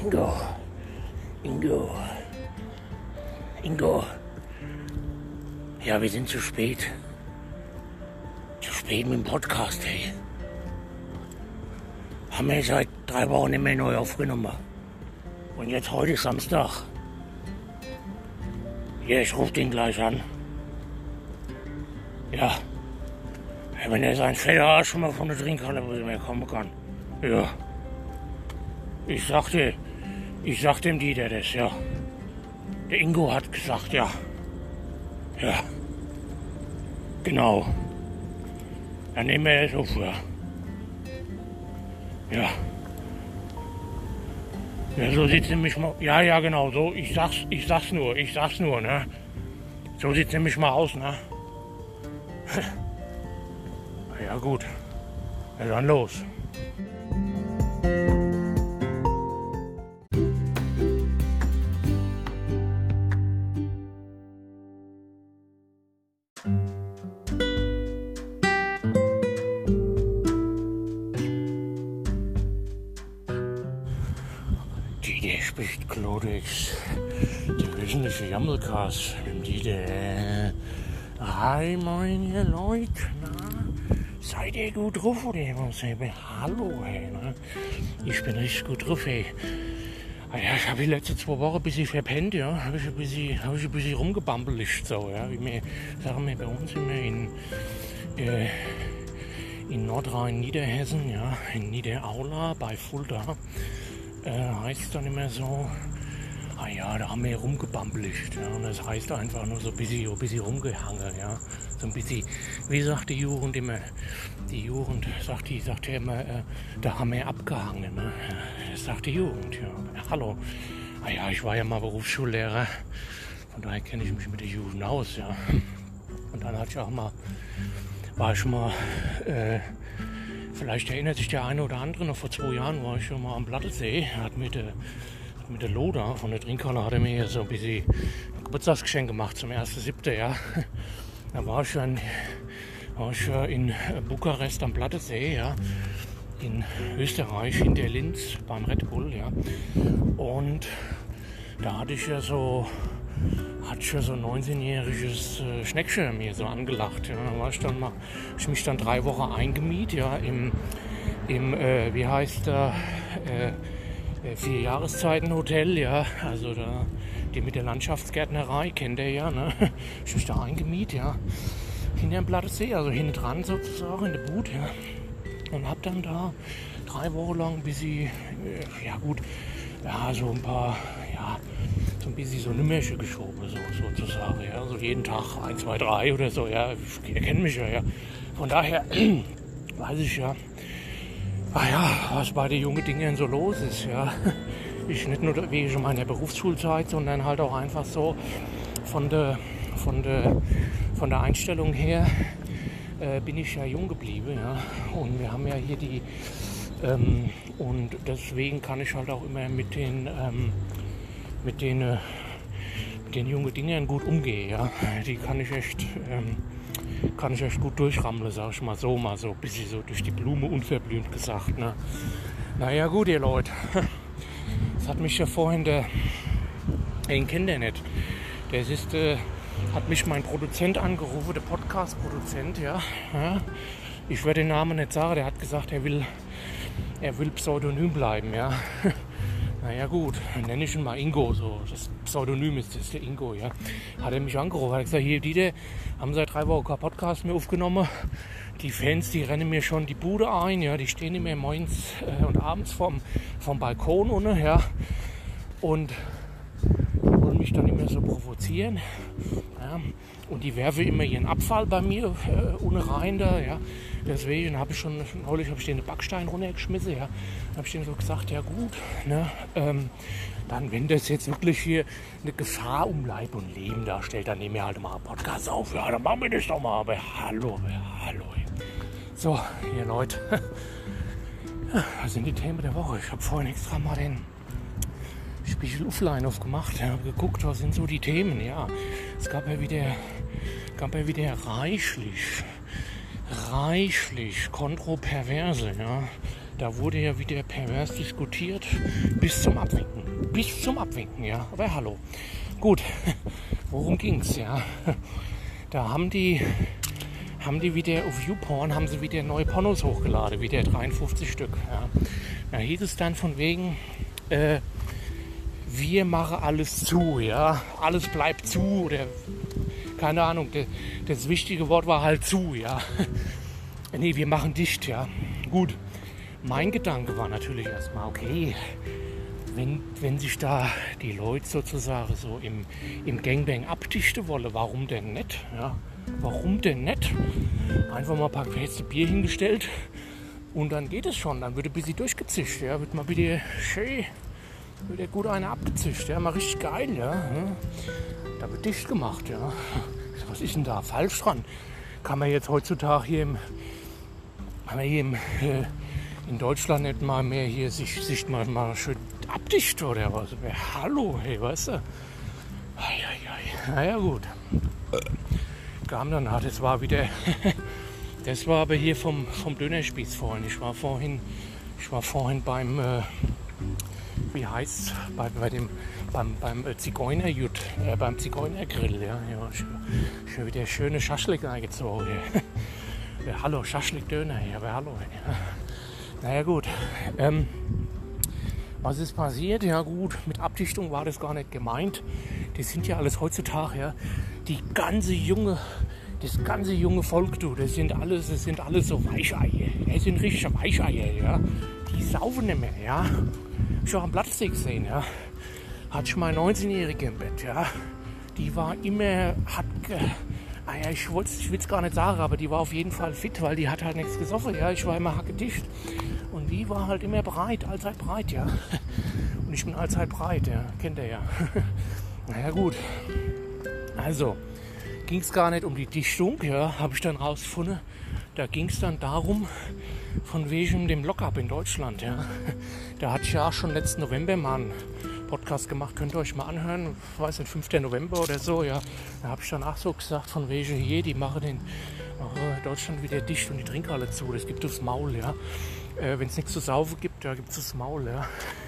Ingo. Ja, wir sind zu spät. Zu spät mit dem Podcast, hey. Haben wir seit 3 Wochen nicht mehr neu aufgenommen. Und jetzt heute ist Samstag. Ja, ich rufe den gleich an. Ja. Wenn er sein fetter Arsch schon mal von der Trinkhalle mehr kommen kann. Ja. Ich sag dem Dieter das, ja. Der Ingo hat gesagt, ja. Ja. Genau. Dann nehmen wir das auf, ja. Ja. Ja, so sieht's nämlich mal. Ja, genau, so. Ich sag's nur, ne? So sieht's nämlich mal aus, ne? Ja, gut. Ja, dann los. Die spricht Klodex, der wöchentliche Jammelcast mit Dieter. Hi, meine Leute, na? Seid ihr gut drauf oder was? Hallo, hey, ne? Ich bin richtig gut drauf, hey. Ja, ich habe die letzten 2 Wochen ein bisschen verpennt, ja. Habe ich ein bisschen rumgebampelt, so, ja. Wie wir sagen, wir bei uns immer in Nordrhein-Niederhessen, ja, in Niederaula bei Fulda. Heißt es dann immer so, ja, da haben wir rumgebampelt, ja, und das heißt einfach nur so ein bisschen rumgehangen, ja, so ein bisschen, wie sagt die Jugend immer, sagt ja immer, da haben wir abgehangen, ne, das sagt die Jugend, ja, hallo, ja, ich war ja mal Berufsschullehrer, von daher kenne ich mich mit der Jugend aus, ja, und dann war ich mal, vielleicht erinnert sich der eine oder andere noch, vor 2 Jahren war ich schon mal am Plattensee, hat mit der Loda von der Trinkhalle hat er mir so ein bisschen ein Geburtstagsgeschenk gemacht zum 1.7. Ja. Da war ich ja in Bukarest am Plattensee, ja, in Österreich, hinter Linz beim Red Bull, ja. Und da hatte ich ja so ein 19-jähriges Schneckchen mir so angelacht. Ja. Da war ich mich dann 3 Wochen eingemiet, ja, im wie heißt der, 4 Jahreszeiten-Hotel, ja, also da, die mit der Landschaftsgärtnerei, kennt ihr ja, ne? Ich mich da eingemiet, ja, hinter dem Plattensee, also hinten dran sozusagen in der Bude, ja, und hab dann da 3 Wochen lang ein bisschen, ja gut, ja, so ein paar, ja, so ein bisschen so Nümmersche geschoben, sozusagen, ja, so jeden Tag 1, 2, 3 oder so, ja, ihr kennt mich ja, von daher weiß ich ja, was bei den jungen Dingen so los ist, ja. Ich nicht nur wegen schon meiner Berufsschulzeit, sondern halt auch einfach so von der Einstellung her bin ich ja jung geblieben, ja. Und wir haben ja hier und deswegen kann ich halt auch immer mit den jungen Dingen gut umgehen, ja. Die kann ich echt gut durchrammeln, sag ich mal so ein bisschen so durch die Blume unverblümt gesagt, ne. Naja gut, ihr Leute, das hat mich ja vorhin den kennt ihr nicht, hat mich mein Produzent angerufen, der Podcast-Produzent, ja. Ich werde den Namen nicht sagen, der hat gesagt, er will pseudonym bleiben, ja. Naja gut, dann nenne ich ihn mal Ingo, so. Das Pseudonym ist der Ingo, ja. Hat er mich angerufen, hat gesagt, hier Dieter, haben seit 3 Wochen kein Podcast mehr aufgenommen. Die Fans, die rennen mir schon die Bude ein, ja, die stehen immer morgens und abends vom Balkon unten, ja. Und wollen mich dann immer so provozieren. Ja. Und die werfen immer ihren Abfall bei mir unten rein da, ja. Deswegen habe ich neulich den Backstein runtergeschmissen, ja. Habe ich denen so gesagt, ja gut, ne, dann wenn das jetzt wirklich hier eine Gefahr um Leib und Leben darstellt, dann nehmen wir halt mal einen Podcast auf, ja, dann machen wir das doch mal, aber hallo. So, ihr Leute, ja, das sind die Themen der Woche. Ich habe vorhin extra mal den Spiegel offline aufgemacht, habe geguckt, was sind so die Themen, ja. Es gab ja wieder reichlich kontroverse, ja, Da wurde ja wieder pervers diskutiert bis zum Abwinken. Bis zum Abwinken, ja. Aber hallo. Gut, worum ging's, ja? Da haben die wieder auf YouPorn haben sie wieder neue Pornos hochgeladen, wieder 53 Stück. Ja. Da hieß es dann von wegen, wir machen alles zu, ja, alles bleibt zu oder keine Ahnung. Das wichtige Wort war halt zu, ja. Nee, wir machen dicht, ja. Gut. Mein Gedanke war natürlich erstmal, okay, wenn sich da die Leute sozusagen so im Gangbang abdichten wollen, warum denn nicht? Ja? Warum denn nicht? Einfach mal ein paar Käse Bier hingestellt und dann geht es schon. Dann wird ein bisschen durchgezischt, ja? Wird mal wieder schön, wird gut einer abgezischt, ja? Mal richtig geil, ja? Da wird dicht gemacht, ja. Was ist denn da falsch dran? Kann man jetzt heutzutage hier in Deutschland nicht mal mehr hier sich mal schön abdichten oder was? Hallo, hey, weißt du? Naja, gut. Kam dann, das war wieder, das war aber hier vom Dönerspieß vorhin. Ich war vorhin beim, wie heißt's, beim Zigeunerjut, beim Zigeunergrill, ja. Schon wieder schöne Schaschlik eingezogen. Ja, hallo, Schaschlik-Döner, ja, aber hallo. Ja. Naja gut, was ist passiert? Ja gut, mit Abdichtung war das gar nicht gemeint. Das sind ja alles heutzutage, ja, das ganze junge Volk, du, das sind alles so Weicheier. Das sind richtige Weicheier, ja. Die saufen nicht mehr, ja. Ich habe am Platzsee gesehen, ja. Hatte schon mal 19-Jährige im Bett, ja. Die war immer, ich will es gar nicht sagen, aber die war auf jeden Fall fit, weil die hat halt nichts gesoffen, ja. Ich war immer hackedicht. Und die war halt immer breit, allzeit breit, ja. Und ich bin allzeit breit, ja. Kennt ihr ja. Naja, gut. Also, ging es gar nicht um die Dichtung, ja, habe ich dann rausgefunden. Da ging es dann darum, von wegen dem Lockup in Deutschland, ja. Da hatte ich ja schon letzten November mal einen Podcast gemacht, könnt ihr euch mal anhören, ich weiß nicht, 5. November oder so, ja. Da habe ich dann auch so gesagt, von wegen hier, die machen Deutschland wieder dicht und die trinken alle zu, das gibt aufs Maul, ja. Wenn es nichts zu saufen gibt, da gibt es aufs Maul, ja.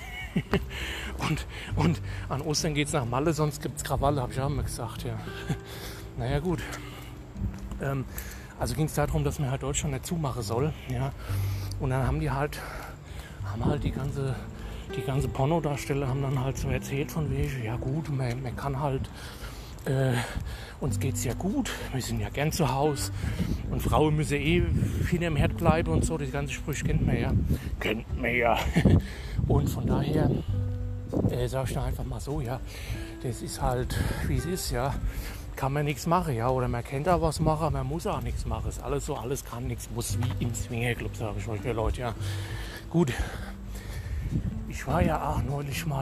und an Ostern geht es nach Malle, sonst gibt es Krawalle, habe ich auch immer gesagt, ja. Naja, gut. Also ging es darum, dass man halt Deutschland nicht zumachen soll, ja. Und dann haben die die ganze Pornodarsteller haben dann halt so erzählt von wegen, ja gut, man kann halt, uns geht's ja gut, wir sind ja gern zu Hause und Frauen müssen hinterm Herd bleiben und so, die ganze Sprüche kennt man ja. Und von daher sage ich da einfach mal so, ja, das ist halt, wie es ist, ja, kann man nichts machen, ja, oder man kann da was machen, man muss auch nichts machen, ist alles so, alles kann, nichts muss, wie im Swingerclub, sage ich euch, ja, Leute, ja. Gut, ich war ja auch neulich mal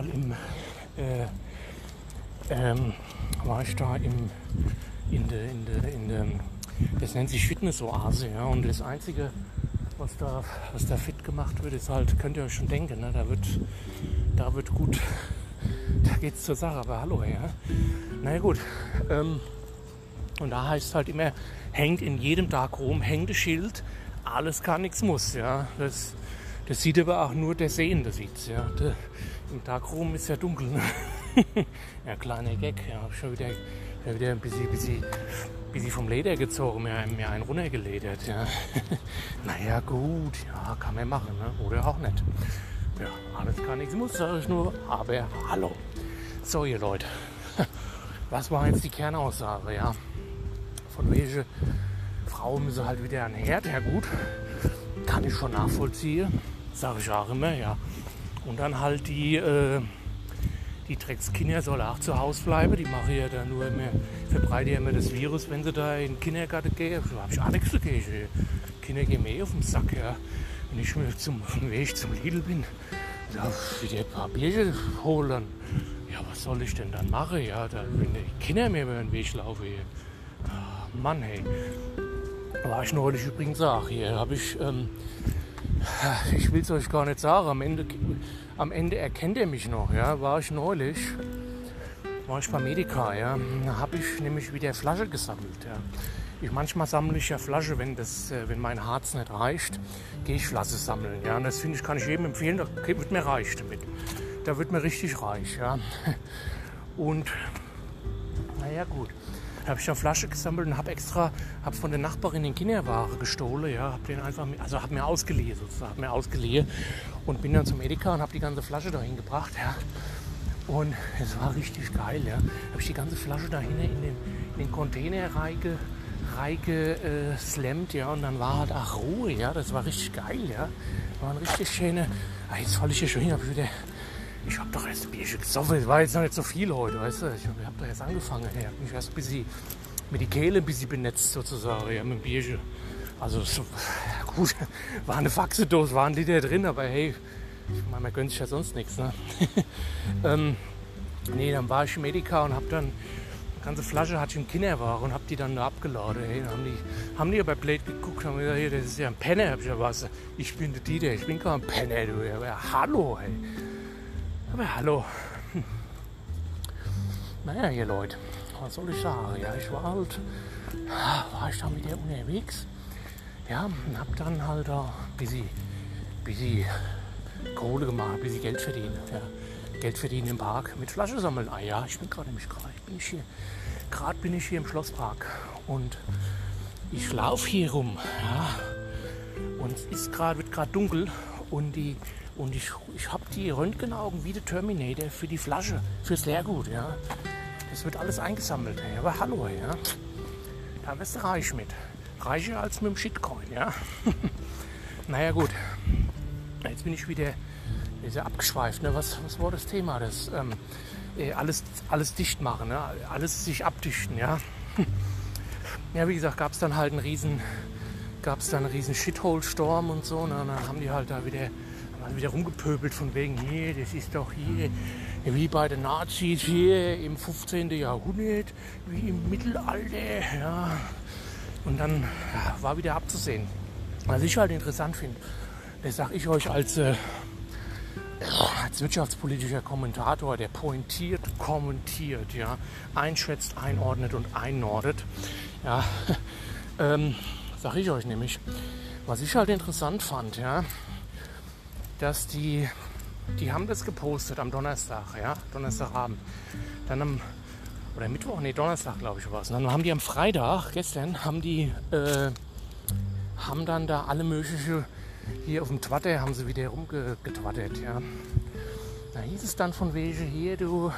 das nennt sich Fitness-Oase, ja, und das Einzige, was da fit gemacht wird, ist halt, könnt ihr euch schon denken, ne, da wird gut, da geht's zur Sache, aber hallo, ja. Na gut, und da heißt es halt immer, hängt in jedem Darkroom, hängt das Schild, alles kann, nichts muss, ja. Das sieht aber auch nur der Sehende, sieht's, ja. Im Darkroom ist ja dunkel, ne? Ja, kleiner Gag, ja, hab schon wieder ein bisschen vom Leder gezogen, mir einen runtergeledert, ja. Naja, gut, ja, kann man machen, ne? Oder auch nicht. Ja, alles kann, nichts muss, sage ich nur, aber hallo. So, ihr Leute, was war jetzt die Kernaussage, ja? Von wegen, Frauen müssen halt wieder an den Herd, ja gut, kann ich schon nachvollziehen, sage ich auch immer, ja. Und dann halt die Dreckskinder sollen auch zu Hause bleiben, die machen ja da nur immer, verbreiten ja immer das Virus, wenn sie da in den Kindergarten gehen. Da habe ich auch nichts dagegen. Kinder gehen mir auf den Sack, ja. Wenn ich mir zum Weg zum Lidl bin, da wieder ein paar Bierchen holen, ja, was soll ich denn dann machen, ja, wenn die Kinder mir über den Weg laufen hier. Ach, Mann, hey. War ich neulich übrigens auch hier, habe ich will es euch gar nicht sagen, am Ende erkennt ihr mich noch, ja, war ich bei Medica, ja, da habe ich nämlich wieder Flasche gesammelt, ja. Manchmal sammle ich ja Flasche, wenn mein Harz nicht reicht, gehe ich Flasche sammeln. Ja? Und das finde ich, kann ich jedem empfehlen, da wird mir reich damit. Da wird mir richtig reich. Ja? Und naja gut, da habe ich eine Flasche gesammelt und habe von der Nachbarin den Kinderware gestohlen. Ja? Habe mir ausgeliehen sozusagen, und bin dann zum Edeka und habe die ganze Flasche dahin gebracht. Ja? Und es war richtig geil. Ja? Habe ich die ganze Flasche dahin in den Container reingeslammt, ja, und dann war halt auch Ruhe, ja, das war richtig geil, ja, war ein richtig schöne, jetzt falle ich hier schon hin, ich hab doch erst ein Bierchen gesoffen, es war jetzt noch nicht so viel heute, weißt du, ich hab doch erst angefangen, ich hab mich erst ein bisschen mit die Kehle ein bisschen benetzt sozusagen, ja, mit dem Bierchen, also so, ja, gut, war eine Faxedose, war ein Liter drin, aber hey, ich meine, man gönnt sich ja sonst nichts, ne, nee, dann war ich im Edeka und hab dann ganze Flasche hatte ich im Kinderwagen und hab die dann da abgeladen. Hey, dann haben die bei Blade geguckt und haben gesagt, hey, das ist ja ein Penner. Hab ich gesagt, was? Ich bin der Dieter, ich bin kein Penner, du. Aber hallo, hey. Aber hallo. Naja, ihr Leute, was soll ich sagen? Ja, war ich da mit der unterwegs. Ja, und hab dann halt da ein bisschen Kohle gemacht, ein bisschen Geld verdient. Ja. Geld verdienen im Park mit Flasche sammeln. Ah ja, ich bin gerade bin ich hier im Schlosspark und ich laufe hier rum. Ja. Und es wird gerade dunkel und ich habe die Röntgenaugen wie der Terminator für die Flasche, fürs Leergut. Ja. Das wird alles eingesammelt. Ja. Aber hallo, ja. Da wirst du reich mit. Reicher als mit dem Shitcoin, ja. Naja gut, jetzt bin ich wieder abgeschweift. Ne? Was war das Thema? Das alles dicht machen, ne? Alles sich abdichten, ja. Ja, wie gesagt, gab es dann einen riesen Shithole-Storm und so. Ne? Und dann haben die halt da wieder rumgepöbelt von wegen, hier, das ist doch hier wie bei den Nazis hier im 15. Jahrhundert, wie im Mittelalter, ja. Und dann war wieder abzusehen. Was ich halt interessant finde, das sage ich euch als wirtschaftspolitischer Kommentator, der pointiert, kommentiert, ja, einschätzt, einordnet und einnordet, ja, sage ich euch nämlich, was ich halt interessant fand, ja, dass die haben das gepostet am Donnerstag, ja, Donnerstagabend, dann Donnerstag glaube ich war es, und dann haben die am Freitag, gestern, haben dann da alle mögliche, hier auf dem Twitter haben sie wieder rumgetwattert, ja. Da hieß es dann von wegen, hier, du,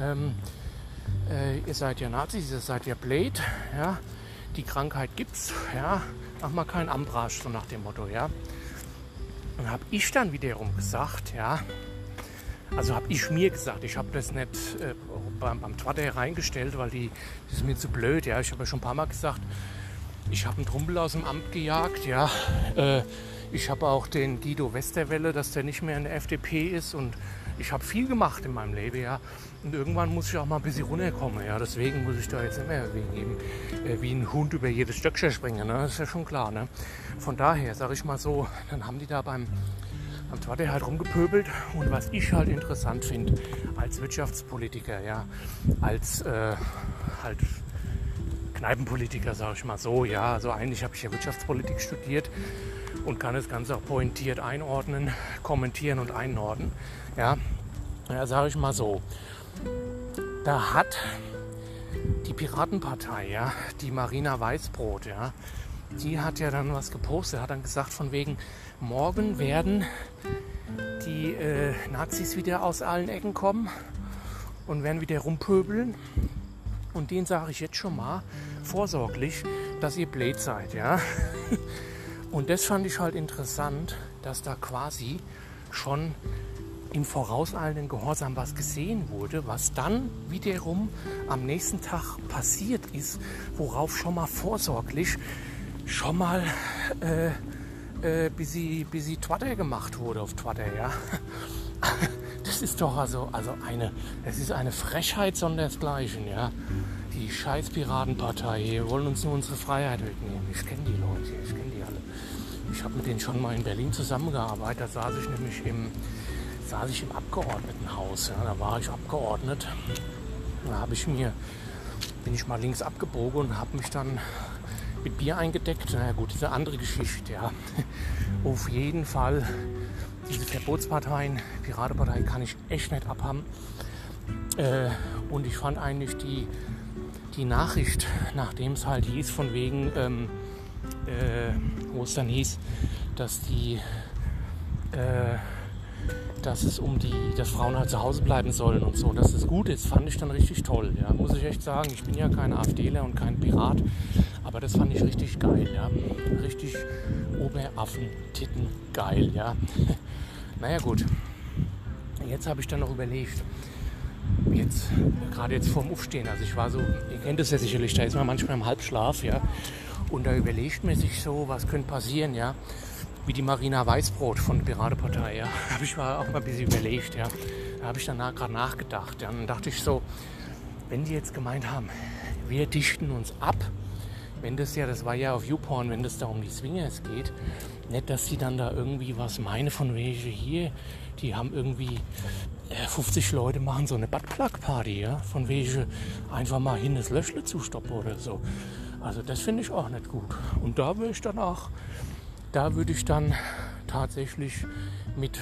ihr seid ja Nazis, ihr seid ja Blade, ja. Die Krankheit gibt's, ja. Mach mal keinen Ambrasch, so nach dem Motto, ja. Und habe ich dann wiederum gesagt, ja. Also habe ich mir gesagt, ich habe das nicht beim Twitter reingestellt, weil das ist mir zu blöd, ja. Ich habe ja schon ein paar Mal gesagt, ich habe einen Trumpel aus dem Amt gejagt, ja. Ich habe auch den Guido Westerwelle, dass der nicht mehr in der FDP ist, und ich habe viel gemacht in meinem Leben, ja. Und irgendwann muss ich auch mal ein bisschen runterkommen, ja. Deswegen muss ich da jetzt nicht mehr wie ein Hund über jedes Stöckchen springen, ne. Das ist ja schon klar, ne. Von daher, sage ich mal so, dann haben die da beim Twitter halt rumgepöbelt, und was ich halt interessant finde als Wirtschaftspolitiker, ja, als halt Kneipenpolitiker, sage ich mal so, ja, also eigentlich habe ich ja Wirtschaftspolitik studiert und kann das Ganze auch pointiert einordnen, kommentieren und einordnen, ja, sage ich mal so. Da hat die Piratenpartei, ja, die Marina Weißbrot, ja, die hat ja dann was gepostet, hat dann gesagt von wegen, morgen werden die Nazis wieder aus allen Ecken kommen und werden wieder rumpöbeln. Und denen sage ich jetzt schon mal vorsorglich, dass ihr Blade seid, ja. Und das fand ich halt interessant, dass da quasi schon im vorauseilenden Gehorsam was gesehen wurde, was dann wiederum am nächsten Tag passiert ist, worauf schon mal vorsorglich schon mal busy Twitter gemacht wurde auf Twitter, ja. Das ist doch es ist eine Frechheit sondersgleichen, ja. Die scheiß Piratenpartei wollen uns nur unsere Freiheit wegnehmen. Ich kenne die Leute, ich kenne die alle. Ich habe mit denen schon mal in Berlin zusammengearbeitet. Da saß ich nämlich im Abgeordnetenhaus. Ja. Da war ich Abgeordnet. Da bin ich mal links abgebogen und habe mich dann mit Bier eingedeckt. Na ja, gut, das ist eine andere Geschichte, ja. Auf jeden Fall, diese Verbotsparteien, Piratenpartei kann ich echt nicht abhaben. Und ich fand eigentlich die Nachricht, nachdem es halt hieß, von wegen, wo es dann hieß, dass dass Frauen halt zu Hause bleiben sollen und so, dass das gut ist, fand ich dann richtig toll, ja, muss ich echt sagen. Ich bin ja kein AfDler und kein Pirat, aber das fand ich richtig geil, ja, richtig Oberaffen-Titten geil, ja. Naja gut, jetzt habe ich dann noch überlegt, gerade jetzt vorm Aufstehen, also ich war so, ihr kennt das ja sicherlich, da ist man manchmal im Halbschlaf, ja, und da überlegt man sich so, was könnte passieren, ja, wie die Marina Weißbrot von der Piratenpartei, ja, habe ich mal auch mal ein bisschen überlegt, ja, da habe ich dann gerade nachgedacht, ja, und dann dachte ich so, wenn die jetzt gemeint haben, wir dichten uns ab, das war ja auf YouPorn, wenn das da um die Swingers geht, nicht, dass die dann da irgendwie was meine von welche hier, die haben irgendwie 50 Leute machen so eine Buttplug-Party, ja, von welche einfach mal hin das Löschle zustoppen oder so. Also das finde ich auch nicht gut. Und da würde ich dann tatsächlich mit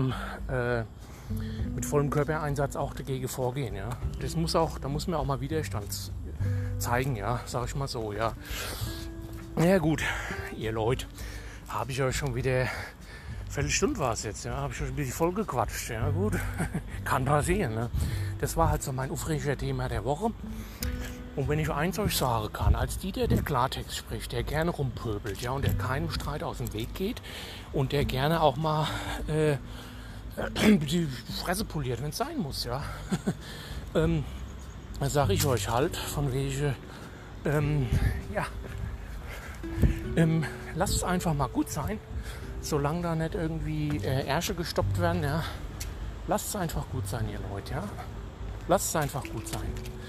vollem Körpereinsatz auch dagegen vorgehen, ja. Da muss man auch mal Widerstand zeigen, ja, sag ich mal so, ja. Ja gut, ihr Leute, habe ich euch schon wieder, Viertelstunde war es jetzt, ja, habe ich euch ein bisschen voll gequatscht, ja gut, kann passieren, ne? Das war halt so mein aufregender Thema der Woche. Und wenn ich eins euch sagen kann, als der Klartext spricht, der gerne rumpöbelt, ja, und der keinem Streit aus dem Weg geht und der gerne auch mal die Fresse poliert, wenn es sein muss, ja, da sage ich euch halt, von wegen, lasst es einfach mal gut sein, solange da nicht irgendwie Ärsche gestoppt werden, ja, lasst es einfach gut sein, ihr Leute, ja, lasst es einfach gut sein.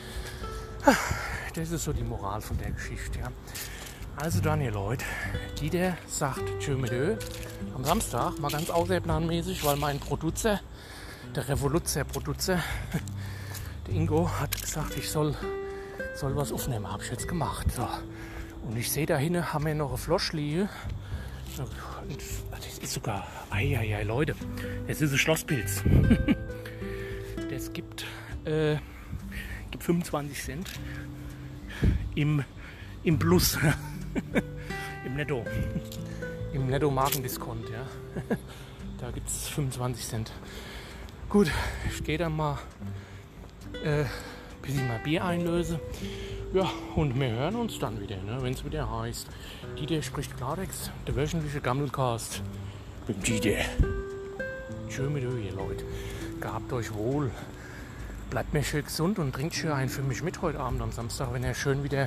Das ist so die Moral von der Geschichte, ja. Also dann, ihr Leute, Dieter sagt tschö mit Ö am Samstag, mal ganz außerplanmäßig, weil mein Producer, der Revoluzzer-Producer, der Ingo, hat gesagt, ich soll was aufnehmen, habe ich jetzt gemacht. So. Und ich sehe da hinten, haben wir noch eine Flosch liegen. Das ist sogar, Leute, das ist ein Schlosspilz. Das gibt 25 Cent im Plus, im Netto. Im Netto-Markendiscount, ja. Da gibt es 25 Cent. Gut, ich gehe dann mal bis ich mal Bier einlöse. Ja, und wir hören uns dann wieder, ne, wenn es wieder heißt. Dieter spricht Klartext, der wöchentliche Gammelcast mit Dieter. Schön mit euch, ihr Leute. Gehabt euch wohl. Bleibt mir schön gesund und trinkt schön einen für mich mit heute Abend am Samstag, wenn er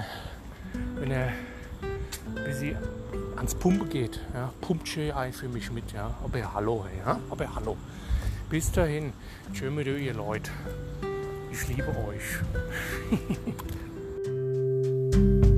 ein bisschen ans Pumpen geht. Ja, pumpt schön ein für mich mit, ja. Aber hallo, ja. Aber hallo. Bis dahin. Schön mit euch, ihr Leute. Ich liebe euch.